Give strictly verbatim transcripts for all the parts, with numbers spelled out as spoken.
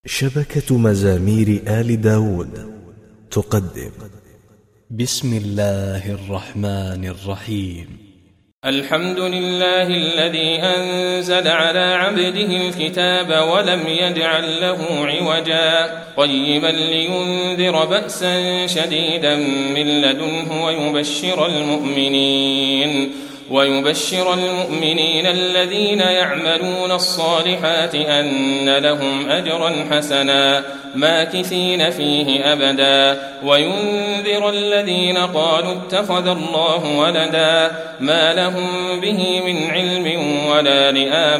شبكة مزامير آل داود تقدم بسم الله الرحمن الرحيم. الحمد لله الذي أنزل على عبده الكتاب ولم يجعل له عوجا قيما لينذر بأسا شديدا من لدنه ويبشر المؤمنين ويبشر المؤمنين الذين يعملون الصالحات أن لهم أجرا حسنا ماكثين فيه أبدا وينذر الذين قالوا اتخذ الله ولدا ما لهم به من علم ولا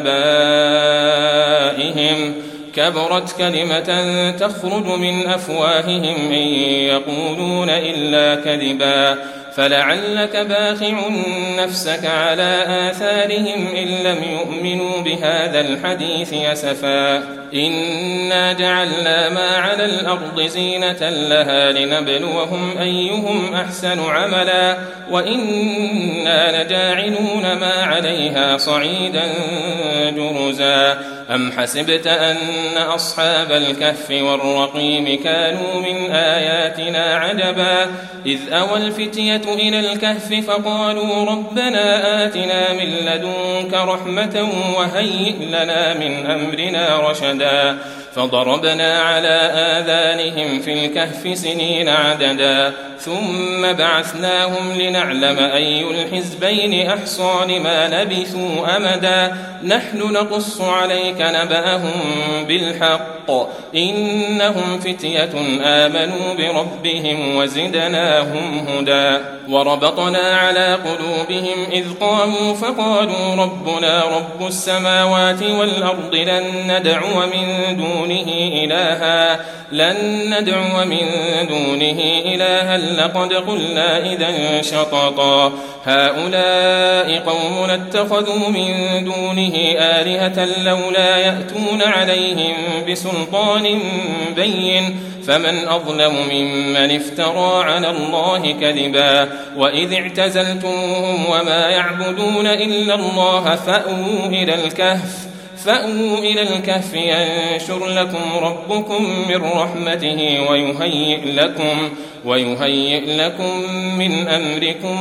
لآبائهم كبرت كلمة تخرج من أفواههم إن يقولون إلا كذبا فلعلك باخع نفسك على آثارهم إن لم يؤمنوا بهذا الحديث أسفا إنا جعلنا ما على الأرض زينة لها لنبلوهم أيهم أحسن عملا وإنا لجاعلون ما عليها صعيدا جرزا أم حسبت أن أصحاب الكهف والرقيم كانوا من آياتنا عجبا إذ أوى الفتية إلى الكهف فقالوا ربنا آتنا من لدنك رحمة وهيئ لنا من أمرنا رشدا فضربنا على آذانهم في الكهف سنين عددا ثم بعثناهم لنعلم أي الحزبين أحصى لما لبثوا أمدا نحن نقص عليك نبأهم بالحق إنهم فتية آمنوا بربهم وزدناهم هدى وربطنا على قلوبهم إذ قاموا فقالوا ربنا رب السماوات والأرض لن ندعو من دونه إلها لن ندعو من دونه إلها لقد قلنا إذا شططا هؤلاء قوم اتخذوا من دونه آلهة لولا يأتون عليهم بسلطان بين فمن أظلم ممن افترى على الله كذبا وإذ اعتزلتموهم وما يعبدون إلا الله فأووا إلى الكهف فأووا إلى الكهف ينشر لكم ربكم من رحمته ويهيئ لكم ويهيئ لكم من أمركم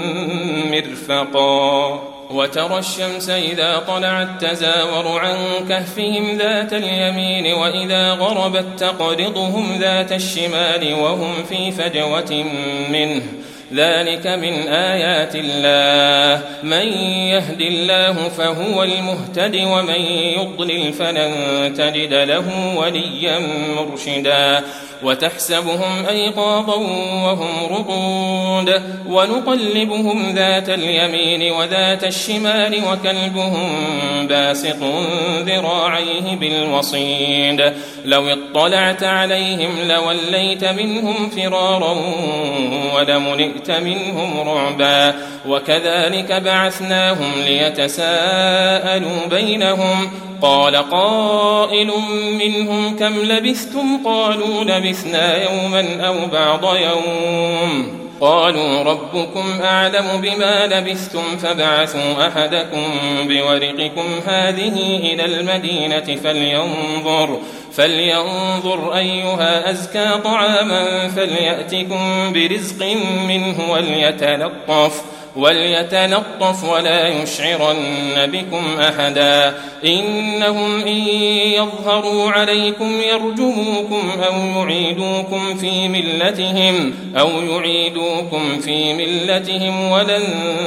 مرفقا وترى الشمس إذا طلعت تزاور عن كهفهم ذات اليمين وإذا غربت تقرضهم ذات الشمال وهم في فجوة منه ذلك من آيات الله من يهد الله فهو المهتد ومن يضلل فلن تجد له وليا مرشدا وتحسبهم أيقاظا وهم رقود ونقلبهم ذات اليمين وذات الشمال وكلبهم باسط ذراعيه بالوصيد لو اطلعت عليهم لوليت منهم فرارا ولملئت منهم رعبا وكذلك بعثناهم ليتساءلوا بينهم قال قائل منهم كم لبثتم قالوا لبثنا يوما أو بعض يوم قالوا ربكم أعلم بما لبثتم فابعثوا أحدكم بورقكم هذه إلى المدينة فلينظر فلينظر أيها أزكى طعاما فليأتكم برزق منه وليتلطف وليتلطف ولا يشعرن بكم أحدا إنهم إن يظهروا عليكم يرجموكم أو يعيدوكم في ملتهم أو يعيدوكم في ملتهم ولن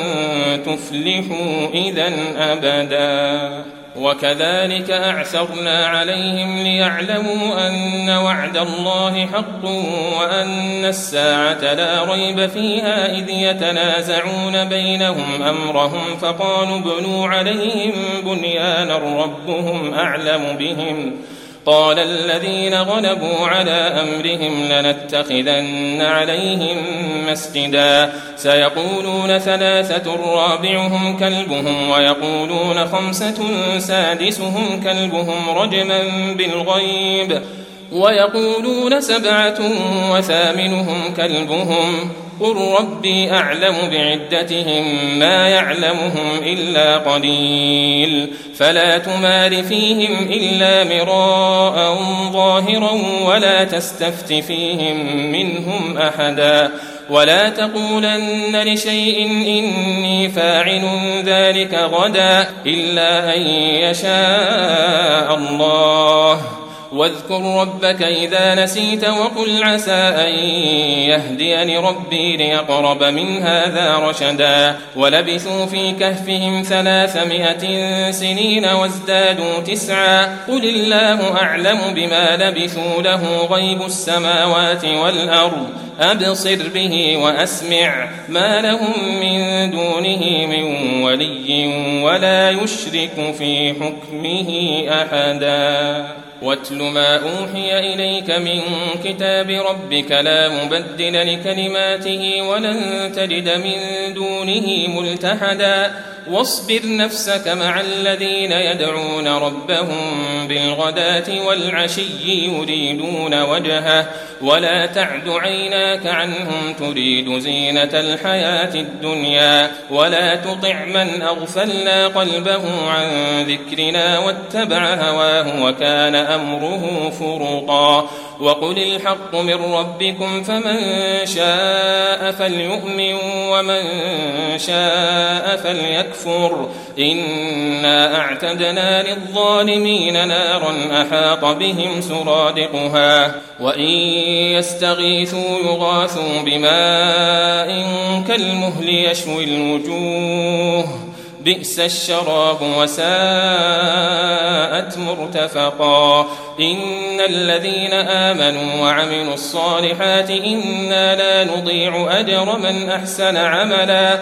تفلحوا إذا أبدا وكذلك أعثرنا عليهم ليعلموا أن وعد الله حق وأن الساعة لا ريب فيها إذ يتنازعون بينهم أمرهم فقالوا ابنوا عليهم بنيانا ربهم أعلم بهم قال الذين غلبوا على أمرهم لنتخذن عليهم مسجدا سيقولون ثلاثة رابعهم كلبهم ويقولون خمسة سادسهم كلبهم رجما بالغيب ويقولون سبعة وثامنهم كلبهم قل ربي أعلم بعدتهم ما يعلمهم إلا قليل فلا تمار فيهم إلا مراء ظاهرا ولا تستفت فيهم منهم أحدا ولا تقولن لشيء إني فاعل ذلك غدا إلا أن يشاء الله واذكر ربك إذا نسيت وقل عسى أن يهديني ربي لأقرب من هذا رشدا ولبثوا في كهفهم ثلاثمائة سنين وازدادوا تسعا قل الله أعلم بما لبثوا له غيب السماوات والأرض أبصر به وأسمع ما لهم من دونه من ولي ولا يشرك في حكمه أحدا واتل ما أوحي إليك من كتاب ربك لا مبدل لكلماته ولن تجد من دونه ملتحدا واصبر نفسك مع الذين يدعون ربهم بالغداة والعشي يريدون وجهه ولا تعد عيناك عنهم تريد زينة الحياة الدنيا ولا تطع من أغفلنا قلبه عن ذكرنا واتبع هواه وكان أمره فرطا وقل الحق من ربكم فمن شاء فليؤمن ومن شاء فليكفر إنا أعتدنا للظالمين نارا أحاط بهم سرادقها وإن يستغيثوا يغاثوا بماء كالمهل يشوي الوجوه بئس الشراب وساءت مرتفقا إن الذين آمنوا وعملوا الصالحات إنا لا نضيع أجر من أحسن عملا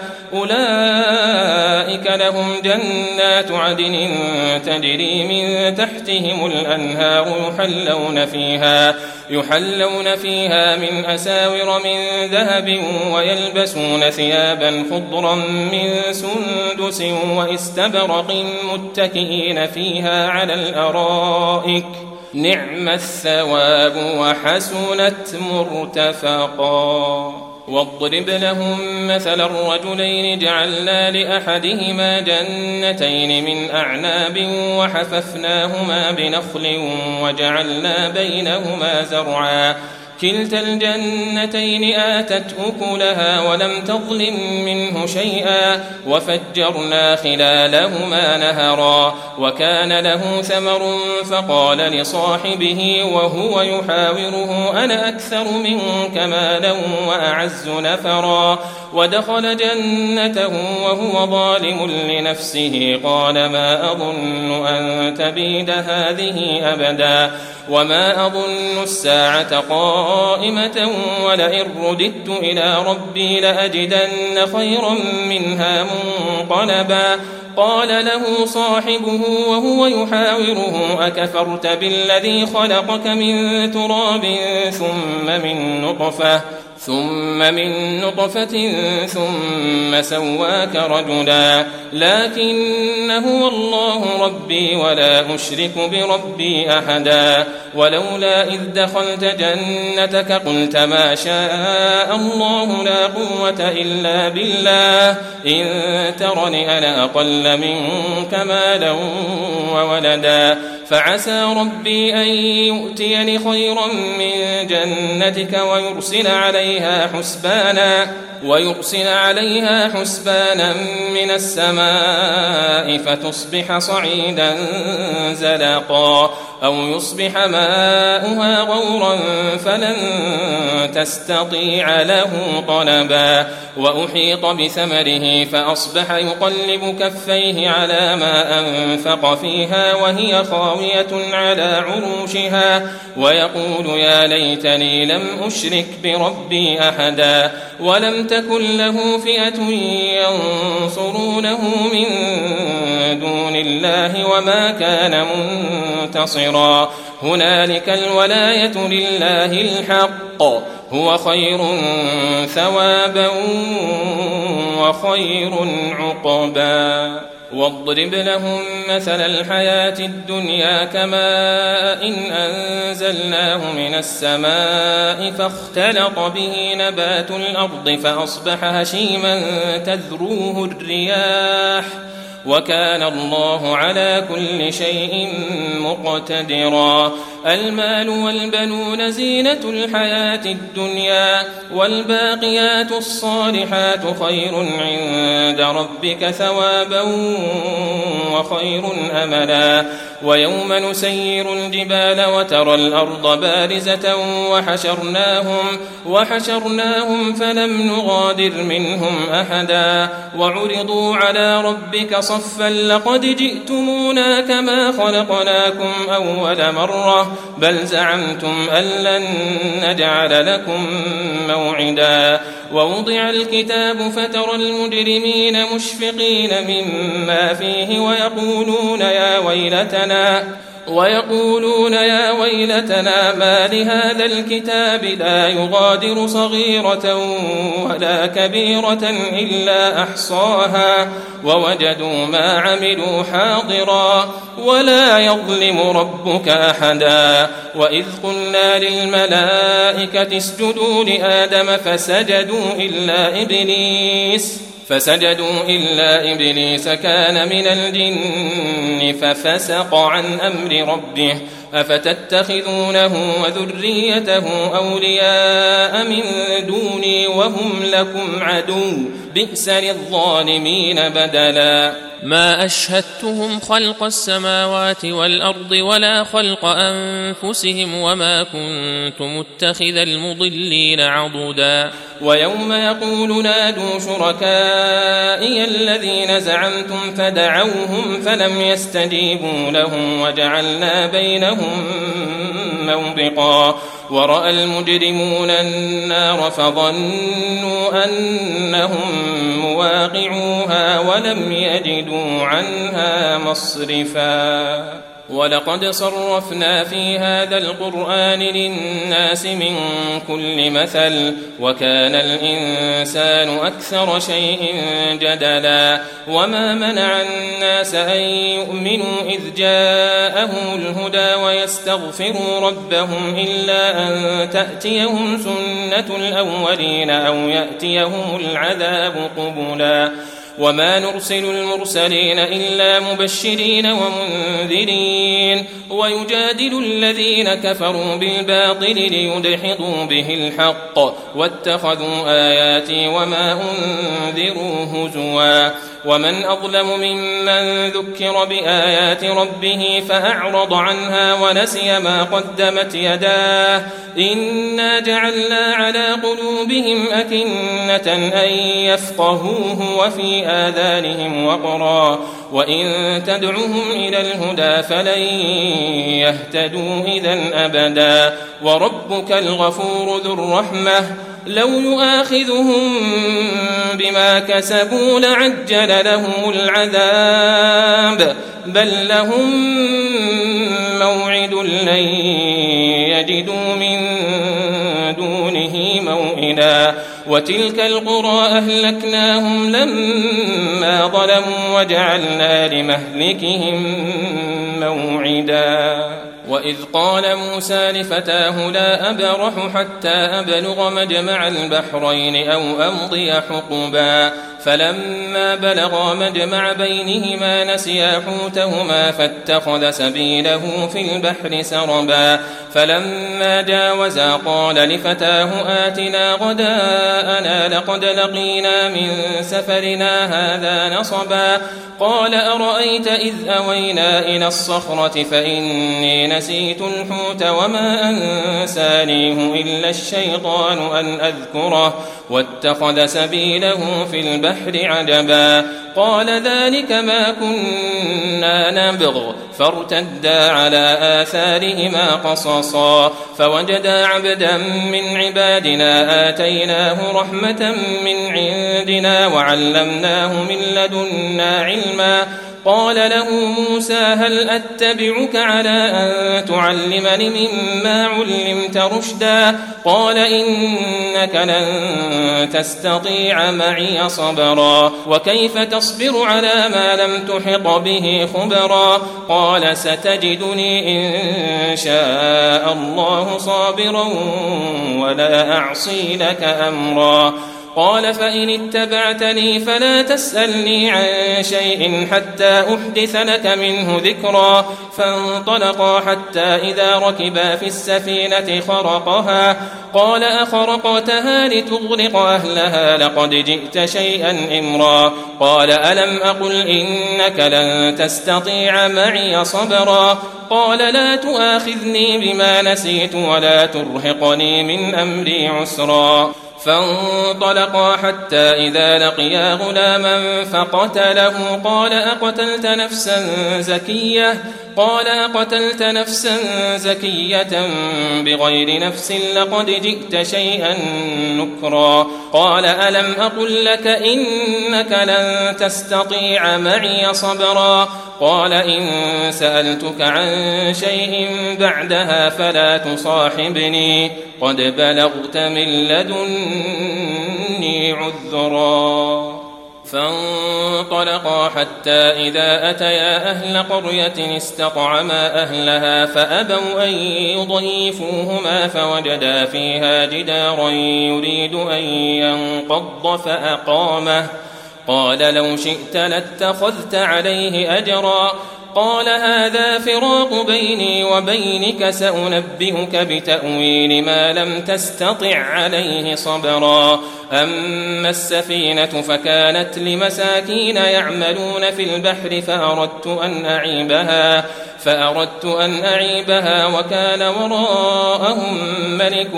أولئك لهم جنات عدن تجري من تحتهم الأنهار يحلون فيها يحلون فيها من أساور من ذهب ويلبسون ثيابا خضرا من سندس واستبرق متكئين فيها على الأرائك نعم الثواب وحسنت مرتفقا واضرب لهم مثل الرجلين جعلنا لأحدهما جنتين من أعناب وحففناهما بنخل وجعلنا بينهما زرعا كلتا الجنتين آتت أكلها ولم تظلم منه شيئا وفجرنا خلالهما نهرا وكان له ثمر فقال لصاحبه وهو يحاوره أنا أكثر منك مالا وأعز نفرا ودخل جنته وهو ظالم لنفسه قال ما أظن أن تبيد هذه أبدا وما أظن الساعة قائمة ولئن رددت إلى ربي لأجدن خيرا منها منقلبا قال له صاحبه وهو يحاوره أكفرت بالذي خلقك من تراب ثم من نطفة ثم من نطفة ثم سواك رجلا لكن هو الله ربي ولا أشرك بربي أحدا ولولا إذ دخلت جنتك قلت ما شاء الله لا قوة إلا بالله إن ترني أنا أقل منك مالا وولدا فعسى ربي أن يؤتيني خيرا من جنتك ويرسل عليها حسبانا ويرسل عليها حسبانا من السماء فتصبح صعيدا زلقا أو يصبح ماؤها غورا فلن تستطيع له طلبا وأحيط بثمره فأصبح يقلب كفيه على ما أنفق فيها وهي خاوية على عروشها ويقول يا ليتني لم أشرك بربي أحدا ولم تكن له فئة ينصرونه من دون الله وما كان منتصرا هنالك الولاية لله الحق هو خير ثوابا وخير عقبا. واضرب لهم مثل الحياة الدنيا كماء إن أنزلناه من السماء فاختلط به نبات الأرض فأصبح هشيما تذروه الرياح وكان الله على كل شيء مقتدرا. المال والبنون زينة الحياة الدنيا والباقيات الصالحات خير عند ربك ثوابا وخير أملا. ويوم نسير الجبال وترى الأرض بارزة وحشرناهم, وحشرناهم فلم نغادر منهم أحدا وعرضوا على ربك صفا لقد جئتمونا كما خلقناكم أول مرة بل زعمتم أن لن نجعل لكم موعدا. ووضع الكتاب فترى المجرمين مشفقين مما فيه ويقولون يا ويلتنا ويقولون يا ويلتنا ما لهذا الكتاب لا يغادر صغيرة ولا كبيرة إلا أحصاها ووجدوا ما عملوا حاضرا ولا يظلم ربك أحدا. وإذ قلنا للملائكة اسجدوا لآدم فسجدوا إلا إبليس فسجدوا إلا إبليس كان من الجن ففسق عن أمر ربه أفتتخذونه وذريته أولياء من دوني وهم لكم عدو بئس للظالمين بدلا. ما أشهدتهم خلق السماوات والأرض ولا خلق أنفسهم وما كنت متخذ المضلين عضدا. ويوم يقول نادوا شركائي الذين زعمتم فدعوهم فلم يستجيبوا لهم وجعلنا بينهم موبقا. ورأى المجرمون النار فظنوا أنهم مواقعوها ولم يجدوا عنها مصرفا. ولقد صرفنا في هذا القرآن للناس من كل مثل وكان الإنسان أكثر شيء جدلا. وما منع الناس أن يؤمنوا إذ جاءهم الهدى ويستغفروا ربهم إلا أن تأتيهم سنة الأولين أو يأتيهم العذاب قبلا. وما نرسل المرسلين إلا مبشرين ومنذرين ويجادل الذين كفروا بالباطل ليدحضوا به الحق واتخذوا آياتي وما أنذروا هزوا. ومن أظلم ممن ذكر بآيات ربه فأعرض عنها ونسي ما قدمت يداه إنا جعلنا على قلوبهم أكنة أن يفقهوه وفي آذانهم وقرا وإن تدعهم إلى الهدى فلن يهتدوا إذن أبدا. وربك الغفور ذو الرحمة لو يؤاخذهم بما كسبوا لعجل لهم العذاب بل لهم موعد لن يجدوا من دونه موئلا. وتلك القرى أهلكناهم لما ظلموا وجعلنا لمهلكهم موعدا. وإذ قال موسى لفتاه لا أبرح حتى أبلغ مجمع البحرين أو أمضي حقبا فلما بلغا مجمع بينهما نسيا حوتهما فاتخذ سبيله في البحر سربا فلما جاوزا قال لفتاه آتنا غداءنا لقد لقينا من سفرنا هذا نصبا قال أرأيت إذ أوينا إلى الصخرة فإني نسيت الحوت وما أنسانيه إلا الشيطان أن أذكره واتخذ سبيله في البحر عجبا قال ذلك ما كنا نبغ فارتدا على آثارهما قصصا فوجدا عبدا من عبادنا آتيناه رحمة من عندنا وعلمناه من لدنا علما قال له موسى هل أتبعك على أن تعلمني مما علمت رشدا قال إنك لن تستطيع معي صبرا وكيف تصبر تصبر على ما لم تحط به خبرا قال ستجدني إن شاء الله صابرا ولا أعصي لك أمرا قال فإن اتبعتني فلا تسألني عن شيء حتى أحدث لك منه ذكرا فانطلقا حتى إذا ركبا في السفينة خرقها قال أخرقتها لتغرق أهلها لقد جئت شيئا إمرا قال ألم أقل إنك لن تستطيع معي صبرا قال لا تؤاخذني بما نسيت ولا ترهقني من أمري عسرا فانطلقا حتى إذا لقيا غلاما فقتله قال أقتلت نفسا زكية قال أقتلت نفسا زكية بغير نفس لقد جئت شيئا نكرا قال ألم أقل لك إنك لن تستطيع معي صبرا قال إن سألتك عن شيء بعدها فلا تصاحبني قد بلغت من لدني عذرا فانطلقا حتى إذا أتيا أهل قرية استطعما أهلها فأبوا أن يضيفوهما فوجدا فيها جدارا يريد أن ينقض فأقامه قال لو شئت لاتخذت عليه أجرا قال هذا فراق بيني وبينك سأنبئك بتأويل ما لم تستطع عليه صبرا أما السفينة فكانت لمساكين يعملون في البحر فأردت أن أعيبها فأردت أن أعيبها وكان وراءهم ملك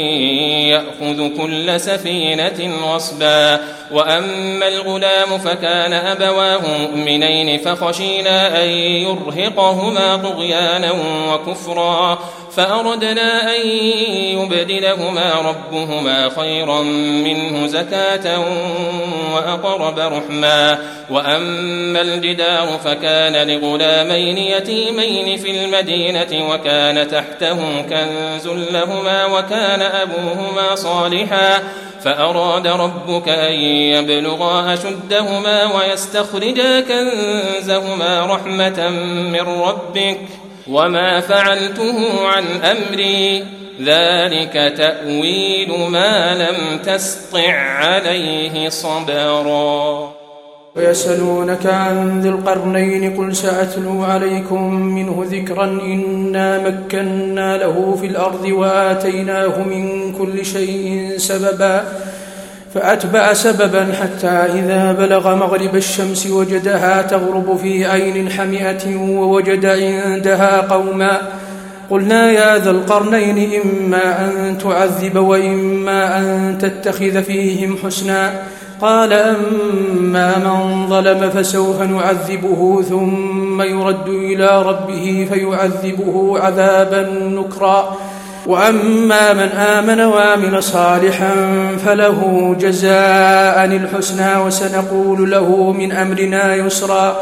يأخذ كل سفينة غصبا وأما الغلام فكان أبواه مؤمنين فخشينا أن يرهقهما طغيانا وكفرا فأردنا أن يبدلهما ربهما خيرا منه زكاة وأقرب رحما وأما الجدار فكان لغلامين يتيمين في المدينة وكان تحته كنز لهما وكان أبوهما صالحا فأراد ربك أن يبلغا أشدهما ويستخرجا كنزهما رحمة من ربك وما فعلته عن أمري ذلك تأويل ما لم تسطع عليه صبرا ويسألونك عن ذي القرنين قل سأتلو عليكم منه ذكرا إنا مكنا له في الأرض وآتيناه من كل شيء سببا فأتبع سببا حتى إذا بلغ مغرب الشمس وجدها تغرب في عين حمئة ووجد عندها قوما قلنا يا ذا القرنين إما أن تعذب وإما أن تتخذ فيهم حسنا قال أما من ظلم فسوف نعذبه ثم يرد إلى ربه فيعذبه عذابا نكرا وأما من آمن وعمل صالحا فله جزاء الحسنى وسنقول له من أمرنا يسرا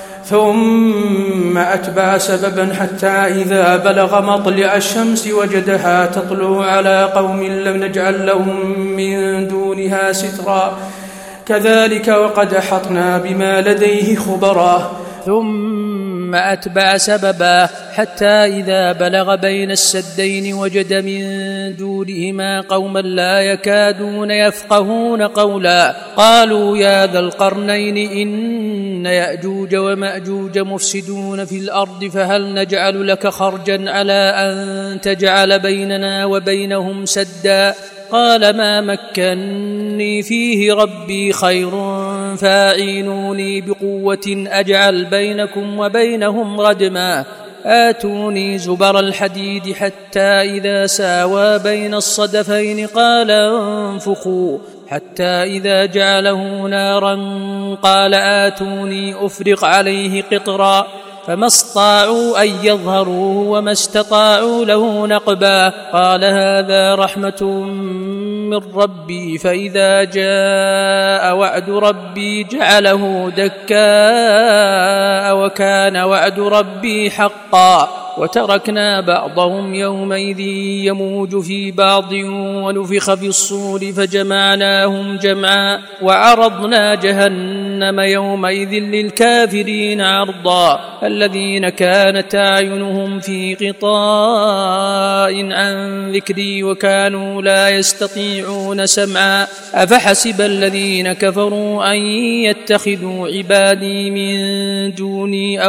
ثم أتبع سببا حتى إذا بلغ مطلع الشمس وجدها تطلع على قوم لم نجعل لهم من دونها سترا كذلك وقد أحطنا بما لديه خبرا ثم أتبع سببا حتى إذا بلغ بين السدين وجد من دونهما قوما لا يكادون يفقهون قولا قالوا يا ذا القرنين إن يأجوج ومأجوج مفسدون في الأرض فهل نجعل لك خرجا على أن تجعل بيننا وبينهم سدا قال ما مكنني فيه ربي خير فاعينوني بقوة أجعل بينكم وبينهم ردما آتوني زبر الحديد حتى إذا ساوى بين الصدفين قال انفخوا حتى إذا جعله نارا قال آتوني أفرغ عليه قطرا فما استطاعوا أن يظهروه وما استطاعوا له نقبا قال هذا رحمة من ربي فإذا جاء وعد ربي جعله دكاء وكان وعد ربي حقا وتركنا بعضهم يومئذ يموج في بعض ونفخ في الصور فجمعناهم جمعا وعرضنا جهنم يومئذ للكافرين عرضا الذين كانت أعينهم في غطاء عن ذكري وكانوا لا يستطيعون سمعا أفحسب الذين كفروا أن يتخذوا عبادي من دوني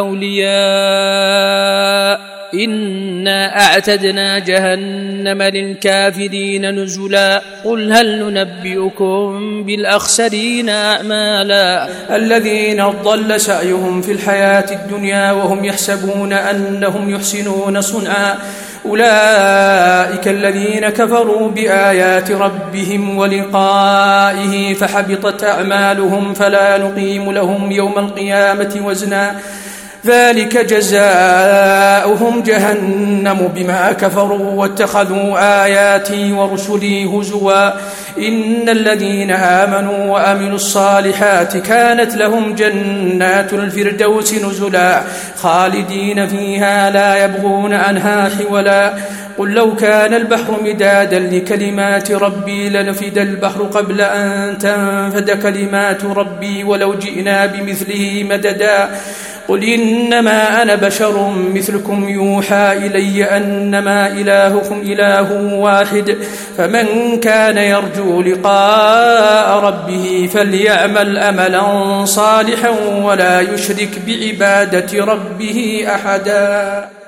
أولياء إنا أعتدنا جهنم للكافرين نزلا قل هل ننبئكم بالأخسرين أعمالا الذين ضل سعيهم في الحياة الدنيا وهم يحسبون أنهم يحسنون صنعا أولئك الذين كفروا بآيات ربهم ولقائه فحبطت أعمالهم فلا نقيم لهم يوم القيامة وزنا ذلك جزاؤهم جهنم بما كفروا واتخذوا آياتي ورسلي هزوا إن الذين آمنوا وعملوا الصالحات كانت لهم جنات الفردوس نزلا خالدين فيها لا يبغون عنها حولا قل لو كان البحر مدادا لكلمات ربي لنفد البحر قبل أن تنفد كلمات ربي ولو جئنا بمثله مددا قل إنما أنا بشر مثلكم يوحى إلي أنما إلهكم إله واحد فمن كان يرجو لقاء ربه فليعمل أملا صالحا ولا يشرك بعبادة ربه أحدا.